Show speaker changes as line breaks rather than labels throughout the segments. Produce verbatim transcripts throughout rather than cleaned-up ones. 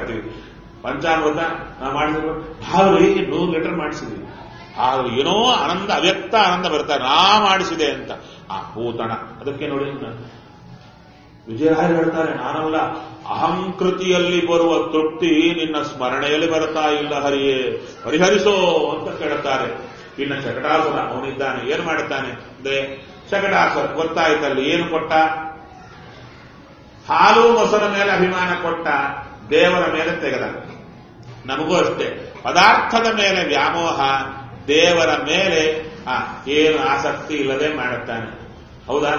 ಇರ್ತೀವಿ. ಪಂಚಾಮೃತ ನಾವು ಮಾಡಿದ್ರು ಹಾಲು ನೂರು ಲೀಟರ್ ಮಾಡಿಸಿದ್ವಿ. ಆದ್ರೆ ಏನೋ ಆನಂದ, ಅವ್ಯಕ್ತ ಆನಂದ ಬರ್ತಾರೆ, ನಾ ಮಾಡಿಸಿದೆ ಅಂತ. ಆ ಭೂತಣ ಅದಕ್ಕೆ ನೋಡಿ ವಿಜಯರಾಯರು ಹೇಳ್ತಾರೆ, ನಾನಲ್ಲ, ಅಹಂಕೃತಿಯಲ್ಲಿ ಬರುವ ತೃಪ್ತಿ ನಿನ್ನ ಸ್ಮರಣೆಯಲ್ಲಿ ಬರ್ತಾ ಇಲ್ಲ ಹರಿಯೇ, ಪರಿಹರಿಸೋ ಅಂತ ಕೇಳುತ್ತಾರೆ. ಇನ್ನು ಶಕಟಾಸುರ ಅವನಿದ್ದಾನೆ, ಏನು ಮಾಡುತ್ತಾನೆ ಅಂದ್ರೆ, ಶಕಟಾಸುರ ಗೊತ್ತಾಯ್ತಲ್ಲಿ ಏನು ಕೊಟ್ಟ, ಹಾಲು ಮೊಸರ ಮೇಲೆ ಅಭಿಮಾನ ಕೊಟ್ಟ, ದೇವರ ಮೇಲೆ ತೆಗೆದ. ನಮಗೂ ಅಷ್ಟೇ, ಪದಾರ್ಥದ ಮೇಲೆ ವ್ಯಾಮೋಹ, ದೇವರ ಮೇಲೆ ಏನು ಆಸಕ್ತಿ ಇಲ್ಲದೆ ಮಾಡುತ್ತಾನೆ. ಹೌದಾ?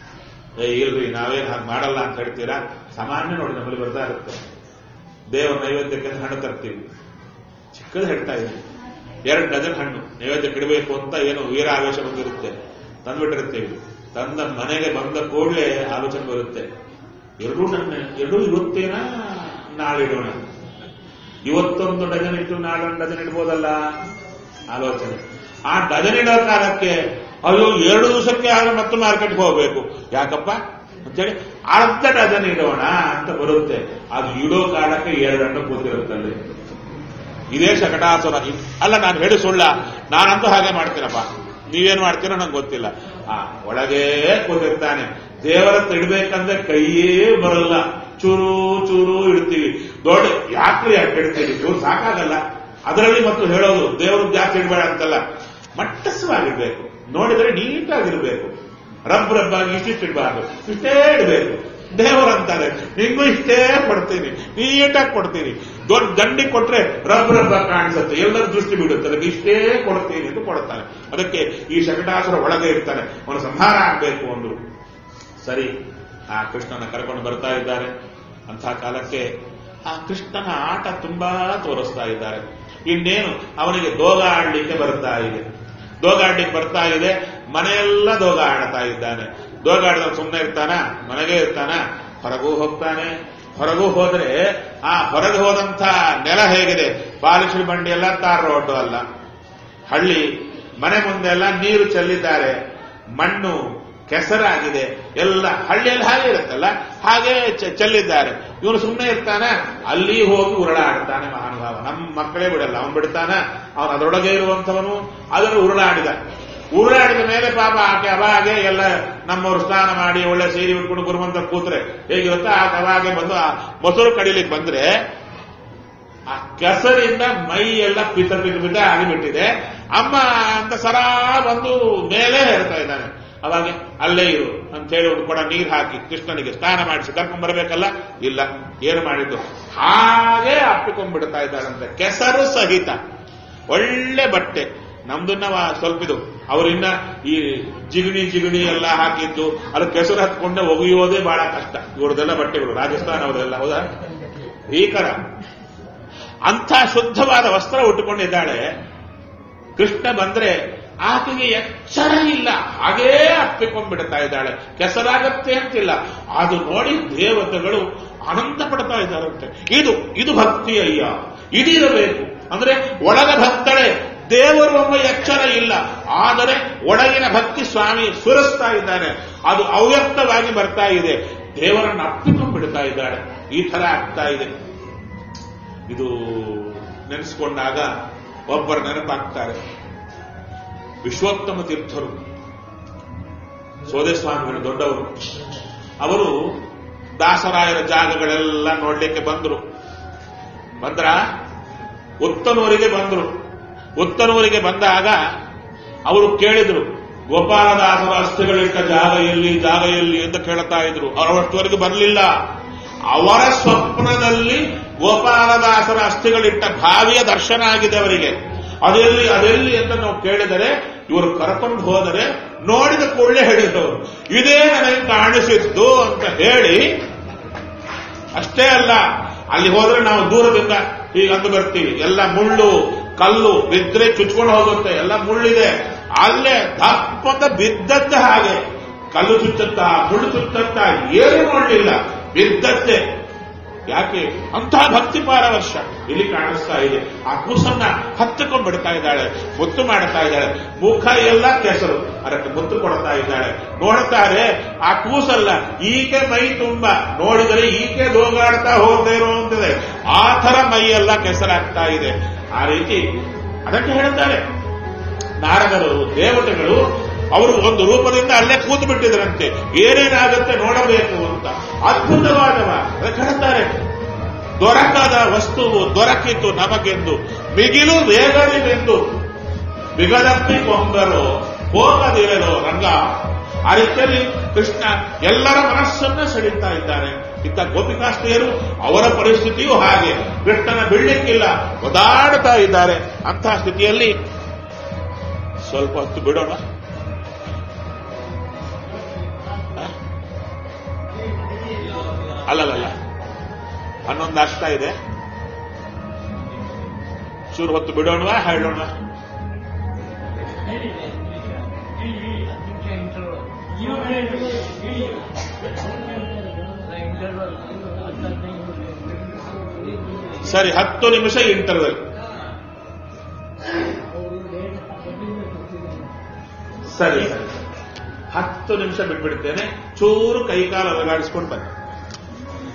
ಏ ಇಲ್ರಿ ನಾವೇನು ಹಾಗೆ ಮಾಡಲ್ಲ ಅಂತ ಹೇಳ್ತೀರಾ? ಸಾಮಾನ್ಯ ನೋಡಿ ನಮ್ಮಲ್ಲಿ ಬರ್ತಾ ಇರುತ್ತೆ. ದೇವರ ನೈವೇದ್ಯಕ್ಕೆ ಹಣ್ಣು ತರ್ತೀವಿ, ಚಿಕ್ಕದು ಹೇಳ್ತಾ ಇದ್ದೀವಿ, ಎರಡು ಡಜನ್ ಹಣ್ಣು ನೈವೇದ್ಯಕ್ಕೆ ಇಡಬೇಕು ಅಂತ ಏನು ವೀರಾವೇಶ ಬಂದಿರುತ್ತೆ, ತಂದ್ಬಿಟ್ಟಿರ್ತೀವಿ. ತಂದ ಮನೆಗೆ ಬಂದ ಕೂಡಲೇ ಆಲೋಚನೆ ಬರುತ್ತೆ, ಎರಡೂ ನನ್ನ ಎರಡೂ ಇವತ್ತೇನ ನಾಳೆ ಇಡೋಣ, ಇವತ್ತೊಂದು ಡಜನ್ ಇಟ್ಟು ನಾಳೊಂದು ಡಜನ್ ಇಡ್ಬೋದಲ್ಲ ಆಲೋಚನೆ. ಆ ಡಜನ್ ಇಡೋ ಕಾಲಕ್ಕೆ ಅಯ್ಯೋ ಎರಡು ದಿವಸಕ್ಕೆ ಆಗ ಮತ್ತೆ ಮಾರ್ಕೆಟ್ಗೆ ಹೋಗ್ಬೇಕು, ಯಾಕಪ್ಪ ಅಂತೇಳಿ ಅರ್ಧ ಡಜನ್ ಇಡೋಣ ಅಂತ ಬರುತ್ತೆ. ಅದು ಇಡೋ ಕಾಲಕ್ಕೆ ಎರಡು ಹಣ್ಣು ಕೂತಿರುತ್ತಲ್ಲಿ. ಇದೇ ಶಕಟಾಸುರ. ಅಲ್ಲ ನಾನು ಹೇಳಿ ಸುಳ್ಳ, ನಾನಂತೂ ಹಾಗೆ ಮಾಡ್ತೀನಪ್ಪ, ನೀವೇನ್ ಮಾಡ್ತೀರೋ ನಂಗೆ ಗೊತ್ತಿಲ್ಲ. ಆ ಒಳಗೇ ಕೂತಿರ್ತಾನೆ. ದೇವರತ್ತ ಇಡ್ಬೇಕಂದ್ರೆ ಕೈಯೇ ಬರಲ್ಲ, ಚೂರು ಚೂರು ಇಡ್ತೀವಿ. ದೊಡ್ಡ ಯಾಕ್ರಿ ಯಾಕೆ ಇಡ್ತೀವಿ, ಚೂರು ಸಾಕಾಗಲ್ಲ. ಅದರಲ್ಲಿ ಮತ್ತು ಹೇಳೋದು ದೇವರು ಜಾಸ್ತಿ ಇಡಬೇಡ ಅಂತಲ್ಲ, ಮಟ್ಟಸವಾಗಿರ್ಬೇಕು, ನೋಡಿದ್ರೆ ನೀಟಾಗಿರ್ಬೇಕು, ರಬ್ ರಬ್ಬಾಗಿ ಇಷ್ಟಿಷ್ಟು ಇಡಬಾರ್ದು, ಇಷ್ಟೇ ಇಡಬೇಕು. ದೇವರಂತಾರೆ ನಿಂಗೂ ಇಷ್ಟೇ ಕೊಡ್ತೀನಿ, ನೀಟಾಗಿ ಕೊಡ್ತೀನಿ. ದೊಡ್ಡ ದಂಡಿ ಕೊಟ್ರೆ ರಬ್ ರಬ್ಬ ಕಾಣಿಸುತ್ತೆ, ಎಲ್ಲರ ದೃಷ್ಟಿ ಬಿಡುತ್ತೆ, ಅದಕ್ಕೆ ಇಷ್ಟೇ ಕೊಡ್ತೀನಿ ಅಂತ ಕೊಡ್ತಾನೆ. ಅದಕ್ಕೆ ಈ ಶಕಟಾಸುರ ಒಳಗೆ ಇರ್ತಾನೆ, ಅವನು ಸಂಹಾರ ಆಗಬೇಕು ಅಂದ್ರು. ಸರಿ, ಆ ಕೃಷ್ಣನ ಕರ್ಕೊಂಡು ಬರ್ತಾ ಇದ್ದಾರೆ. ಅಂಥ ಕಾಲಕ್ಕೆ ಆ ಕೃಷ್ಣನ ಆಟ ತುಂಬಾ ತೋರಿಸ್ತಾ ಇದ್ದಾರೆ. ಇನ್ನೇನು ಅವನಿಗೆ ದೋಗ ಆಡ್ಲಿಕ್ಕೆ ಬರ್ತಾ ಇದೆ, ದೋಗ ಆಡ್ಲಿಕ್ಕೆ ಬರ್ತಾ ಇದೆ. ಮನೆಯೆಲ್ಲ ದೋಗ ಆಡ್ತಾ ಇದ್ದಾನೆ. ದೋಗ ಆಡಿದ ಸುಮ್ಮನೆ ಇರ್ತಾನ, ಮನೆಗೆ ಇರ್ತಾನ, ಹೊರಗೂ ಹೋಗ್ತಾನೆ. ಹೊರಗೂ ಹೋದ್ರೆ ಆ ಹೊರಗೆ ಹೋದಂಥ ನೆಲ ಹೇಗಿದೆ, ಪಾಲಿಶ್ ಬಂಡಿ ಎಲ್ಲ ತಾರ್ ರೋಡು ಅಲ್ಲ, ಹಳ್ಳಿ. ಮನೆ ಮುಂದೆ ಎಲ್ಲ ನೀರು ಚೆಲ್ಲಿದ್ದಾರೆ, ಮಣ್ಣು ಕೆಸರಾಗಿದೆ, ಎಲ್ಲ ಹಳ್ಳಿಯಲ್ಲಿ ಹಾಗೆ ಇರುತ್ತಲ್ಲ ಹಾಗೆ ಚೆಲ್ಲಿದ್ದಾರೆ. ಇವನು ಸುಮ್ಮನೆ ಇರ್ತಾನ, ಅಲ್ಲಿ ಹೋಗಿ ಉರುಳಾಡ್ತಾನೆ ಮಹಾನುಭಾವ. ನಮ್ಮ ಮಕ್ಕಳೇ ಬಿಡಲ್ಲ, ಅವನು ಬಿಡ್ತಾನ. ಅವನು ಅದರೊಳಗೆ ಇರುವಂಥವನು ಅದರ ಉರುಳಾಡಿದ. ಉರುಳಾಡಿದ ಮೇಲೆ ಪಾಪ ಆಕೆ ಅವಾಗೆ ಎಲ್ಲ ನಮ್ಮವರು ಸ್ನಾನ ಮಾಡಿ ಒಳ್ಳೆ ಸೀರೆ ಉಟ್ಕೊಂಡು ಬರುವಂತ ಕೂತ್ರೆ ಹೇಗಿರುತ್ತೋ ಆಕೆ ಅವಾಗೆ ಬಂದು ಆ ಮೊಸರು ಕಡಿಲಿಕ್ಕೆ ಬಂದ್ರೆ ಆ ಕೆಸರಿಂದ ಮೈ ಎಲ್ಲ ಪಿತ ಪಿತ ಪಿತ ಆಗಿಬಿಟ್ಟಿದೆ. ಅಮ್ಮ ಅಂತ ಸರಾ ಬಂದು ಮೇಲೆ ಹೇಳ್ತಾ ಇದ್ದಾನೆ. ಅವಾಗ ಅಲ್ಲೇ ಇರು ಅಂತ ಹೇಳಿ ಒಂದು ಕೊಡ ನೀರು ಹಾಕಿ ಕೃಷ್ಣನಿಗೆ ಸ್ನಾನ ಮಾಡಿಸಿ ಕರ್ಕೊಂಡ್ ಬರಬೇಕಲ್ಲ, ಇಲ್ಲ, ಏನು ಮಾಡಿದ್ದು ಹಾಗೆ ಅಪ್ಪಿಕೊಂಡ್ಬಿಡ್ತಾ ಇದ್ದಾರಂತೆ, ಕೆಸರು ಸಹಿತ. ಒಳ್ಳೆ ಬಟ್ಟೆ, ನಮ್ದನ್ನ ಸ್ವಲ್ಪ ಇದು, ಅವರಿನ್ನ ಈ ಜಿಗಣಿ ಜಿಗಣಿ ಎಲ್ಲ ಹಾಕಿದ್ದು ಅದು ಕೆಸರು ಹತ್ಕೊಂಡೆ ಒಗೆಯೋದೇ ಬಹಳ ಕಷ್ಟ. ಇವ್ರದೆಲ್ಲ ಬಟ್ಟೆಗಳು ರಾಜಸ್ಥಾನ ಅವರೆಲ್ಲ, ಹೌದಾ, ಭೀಕರ. ಅಂಥ ಶುದ್ಧವಾದ ವಸ್ತ್ರ ಉಟ್ಟುಕೊಂಡಿದ್ದಾಳೆ. ಕೃಷ್ಣ ಬಂದ್ರೆ ಆಕೆಗೆ ಎಚ್ಚರ ಇಲ್ಲ, ಹಾಗೇ ಅಪ್ಪಿಕೊಂಡ್ಬಿಡ್ತಾ ಇದ್ದಾಳೆ. ಕೆಸರಾಗತ್ತೆ ಅಂತಿಲ್ಲ. ಅದು ನೋಡಿ ದೇವತೆಗಳು ಆನಂದ ಪಡ್ತಾ ಇದ್ದಾರಂತೆ. ಇದು ಇದು ಭಕ್ತಿ ಅಯ್ಯ, ಇದಿರಬೇಕು. ಅಂದ್ರೆ ಒಳಗ ಭಕ್ತಳೆ, ದೇವರು ಒಬ್ಬ ಎಚ್ಚರ ಇಲ್ಲ, ಆದರೆ ಒಳಗಿನ ಭಕ್ತಿ ಸ್ವಾಮಿ ಸುರಿಸ್ತಾ ಇದ್ದಾನೆ. ಅದು ಅವ್ಯಕ್ತವಾಗಿ ಬರ್ತಾ ಇದೆ, ದೇವರನ್ನು ಅಪ್ಪಿಕೊಂಡ್ಬಿಡ್ತಾ ಇದ್ದಾಳೆ. ಈ ತರ ಆಗ್ತಾ ಇದೆ. ಇದು ನೆನೆಸ್ಕೊಂಡಾಗ ಒಬ್ಬರು ನೆನಪಾಗ್ತಾರೆ, ವಿಶ್ವೋತ್ತಮ ತೀರ್ಥರು, ಸೋದೇಸ್ವಾಮಿಗಳು ದೊಡ್ಡವರು. ಅವರು ದಾಸರಾಯರ ಜಾಗಗಳೆಲ್ಲ ನೋಡ್ಲಿಕ್ಕೆ ಬಂದರು. ಬಂದ್ರ ಉತ್ತನೂರಿಗೆ ಬಂದರು. ಉತ್ತನೂರಿಗೆ ಬಂದಾಗ ಅವರು ಕೇಳಿದ್ರು, ಗೋಪಾಲದಾಸರ ಅಸ್ಥಿಗಳಿಟ್ಟ ಜಾಗ ಎಲ್ಲಿ ಜಾಗ ಎಲ್ಲಿ ಅಂತ ಕೇಳ್ತಾ ಇದ್ರು. ಅವರಷ್ಟವರೆಗೂ ಬರಲಿಲ್ಲ. ಅವರ ಸ್ವಪ್ನದಲ್ಲಿ ಗೋಪಾಲದಾಸರ ಅಸ್ಥಿಗಳಿಟ್ಟ ಭಾವಿಯ ದರ್ಶನ ಆಗಿದೆ ಅವರಿಗೆ. ಅದೆಲ್ಲಿ ಅದೆಲ್ಲಿ ಅಂತ ನಾವು ಕೇಳಿದರೆ ಇವರು ಕರ್ಕೊಂಡು ಹೋದರೆ ನೋಡಿದ ಕೂಡಲೇ ಹೇಳಿದವರು, ಇದೇ ನನಗೆ ಕಾಣಿಸಿದ್ದು ಅಂತ ಹೇಳಿ. ಅಷ್ಟೇ ಅಲ್ಲ, ಅಲ್ಲಿ ಹೋದ್ರೆ ನಾವು ದೂರದಿಂದ ಈಗ ಅಂದು ಬರ್ತೀವಿ, ಎಲ್ಲ ಮುಳ್ಳು ಕಲ್ಲು ಬಿದ್ದರೆ ಚುಚ್ಕೊಂಡು ಹೋಗುತ್ತೆ, ಎಲ್ಲ ಮುಳ್ಳಿದೆ. ಅಲ್ಲೇ ದಪ್ಪದ ಬಿದ್ದದ್ದ ಹಾಗೆ, ಕಲ್ಲು ಚುಚ್ಚತ್ತ ಮುಳ್ಳು ಚುಚ್ಚತ್ತ ಏನು ನೋಡಲಿಲ್ಲ, ಬಿದ್ದದ್ದೇ. ಯಾಕೆ ಅಂತಹ ಭಕ್ತಿ ಪಾರವರ್ಷ ಇಲ್ಲಿ ಕಾಣಿಸ್ತಾ ಇದೆ. ಆ ಕೂಸನ್ನ ಹತ್ತಿಕೊಂಡ್ಬಿಡ್ತಾ ಇದ್ದಾಳೆ, ಮುತ್ತು ಮಾಡ್ತಾ ಇದ್ದಾಳೆ, ಮುಖ ಎಲ್ಲ ಕೆಸರು, ಅದಕ್ಕೆ ಮುತ್ತು ಕೊಡ್ತಾ ಇದ್ದಾಳೆ. ನೋಡ್ತಾರೆ ಆ ಕೂಸಲ್ಲ, ಈಕೆ ಮೈ ತುಂಬ ನೋಡಿದರೆ ಈಕೆ ದೋಗಾಡ್ತಾ ಹೋಗದೇ ಇರುವಂತಿದೆ, ಆ ಥರ ಮೈಯೆಲ್ಲ ಕೆಸರಾಗ್ತಾ ಇದೆ. ಆ ರೀತಿ ಅದಕ್ಕೆ ಹೇಳ್ತಾರೆ ನಾರದರು, ದೇವತೆಗಳು ಅವರು ಒಂದು ರೂಪದಿಂದ ಅಲ್ಲೇ ಕೂತು ಬಿಟ್ಟಿದ್ರಂತೆ, ಏನೇನಾಗುತ್ತೆ ನೋಡಬೇಕು ಅಂತ. ಅದ್ಭುತವಾದವ ಅದಕ್ಕೆ ಹೇಳ್ತಾರೆ, ದೊರಕದ ವಸ್ತುವು ದೊರಕಿತು ನಮಗೆಂದು ಮಿಗಿಲು ವೇಗವಿದೆಂದು ಬಿಗದಪ್ಪಿ ಕೊಂಬರು ಹೋಗದಿರಲು ರಂಗ. ಆ ರೀತಿಯಲ್ಲಿ ಕೃಷ್ಣ ಎಲ್ಲರ ಮನಸ್ಸನ್ನ ಸೆಳೀತಾ ಇದ್ದಾರೆ. ಇತ್ತ ಗೋಪಿಕಾಸ್ತ್ರೀಯರು ಅವರ ಪರಿಸ್ಥಿತಿಯೂ ಹಾಗೆ, ಕೃಷ್ಣನ ಬಿಡ್ಲಿಕ್ಕಿಲ್ಲ, ಒದಾಡ್ತಾ ಇದ್ದಾರೆ. ಅಂತಹ ಸ್ಥಿತಿಯಲ್ಲಿ ಸ್ವಲ್ಪ ಹೊತ್ತು ಬಿಡೋಣ. ಅಲ್ಲಲ್ಲ, ಹನ್ನೊಂದು ಆಗ್ತಾ ಇದೆ, ಚೂರು ಹೊತ್ತು ಬಿಡೋಣವಾ ಹೇಳೋಣ? ಸರಿ, ಹತ್ತು ನಿಮಿಷ ಇಂಟರ್ವೆಲ್. ಸರಿ, ಹತ್ತು ನಿಮಿಷ ಬಿಟ್ಬಿಡ್ತೇನೆ. ಚೂರು ಕೈಕಾಲು ಅಲಗಾಡಿಸ್ಕೊಂಡು ಬನ್ನಿ.